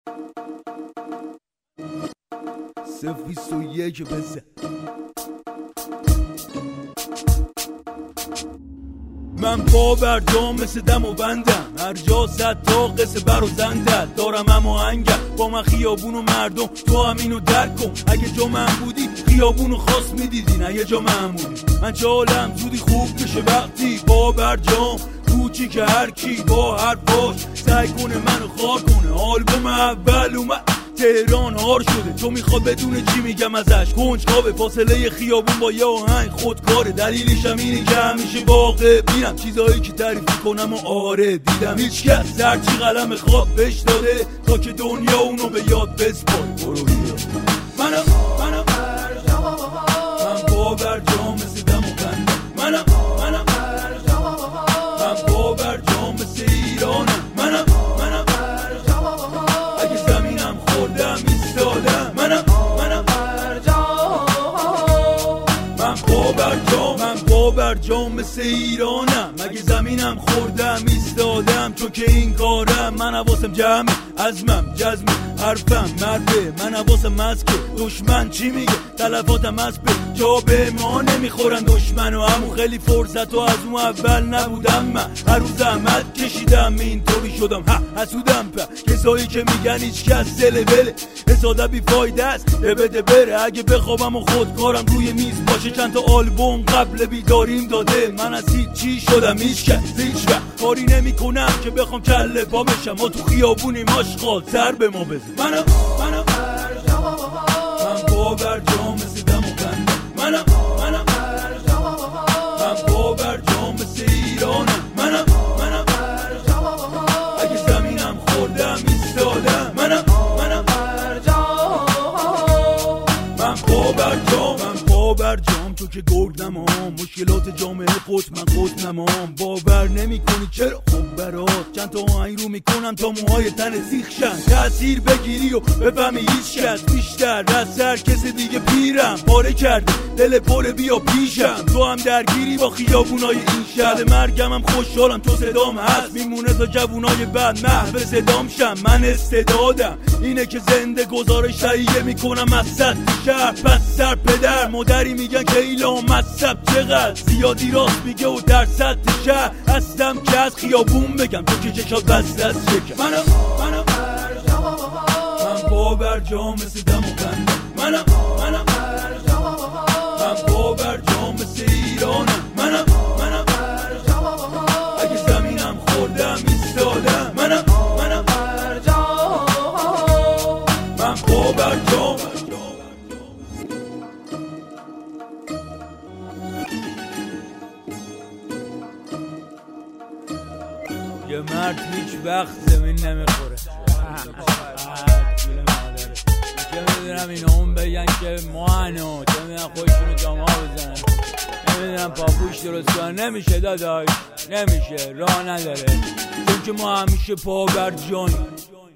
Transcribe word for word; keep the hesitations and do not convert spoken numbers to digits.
سفیست و یک بزن. من پا بر جا مثل دم و بندم، هر جا صد تا قصه بر و زندل دارم اما انگل با من خیابون و مردم. تو هم اینو درک کن، اگه جا من بودی خیابونو خاص میدیدی، نه یه جا من بودی. من چالم زودی خوب بشه وقتی پا بر جام کوچی که هر کی با هر پاش سعی کنه منو خار کنه. آلبوم اول اومد تهران هار شده، تو میخواد بدون چی میگم ازش کنجکاوه. فاصله خیابون با یه آهنگ خودکاره، دلیلش هم اینه که همیشه واقع بینم چیزایی که تعریف کنم و آره دیدم. هیچ کس هرچی قلم خواب بهش داده تا که دنیا اونو به یاد بسپاره. برو بیا منم منم من پا بر جام مثل دم و بندم. منم منم من پا بر جام مثل ایرانم. منم منم اگه زمینم خوردم ایستادم. منم منم من پا بر جام من پا بر جام مثل ایرانم. اگه زمینم خوردم ایستادم، چون که این کارم. من حواسم جمعه، عزمم جزمه، حرفم مرده. من حواسم مسکه، دشمن چی میگه تلفاتم از به جا به ما نمیخورن دشمن. و همون خیلی فرصت و از اون اول نبودم. من هر روز زحمت کشیدم اینطوری شدم. ها حسودم په کسایی که میگن هیچ کس دل بله حساده بی فایده است بده بره. اگه بخوابم و خودکارم روی میز باشه، چند تا آلبوم قبل بیداریم داده. من از هیچ چی شدم هیچ کس هیچ وقت کاری نمی کنم که بخوام کله پا بشم. ما تو خیابونیم آشغال سر به ما بزن. منم منم من پا بر جام مثل دم و بندم. منم منم من پا بر جام مثل ایرانم. منم منم اگه زمینم خوردم ایستادم. منم منم من پا بر جام من پا بر جام تو که گرگ نمام. مشکلات جامعه خود من خود نمام. باور نمی کنی چرا خب برات چند تا آهنگ رو میکنم تا موهای تن سیخ شن. تأثیر بگیری و بفهمی هیچ کس بیشتر از هر کسی دیگه پیرم پاره کرده دل پر بیا پیشم. تو هم درگیری با خیابونای این شهر. مرگم هم خوشحالم تو صدام هست، میمونه تا جوونای بعد محو صدام شم. من استعدادم اینه که زنده گزارش تهیه میکنم از سطح شهر. پس سر پدر مادری میگن که ایلام مصب چقدر زیادی راست میگه و در سطح شهر هستم که از خیابون بگم تو که چشات بسته از شکم. منم منم من پا بر جام مثل دم و بندم. منم منم من پا بر جام مثل ایرانم. منم منم اگه زمینم خوردم ایستادم. منم منم من پا بر جام. یه مرد هیچ وقت زمین نمیخوره. چه میدونم اینا اون بگن که ما هنو چه میدونم خودشونو جامعه بزنن، نمیدونم پاپوش درست کنن. نمیشه داداش نمیشه، راه نداره، چون که ما همیشه پا بر جانیم.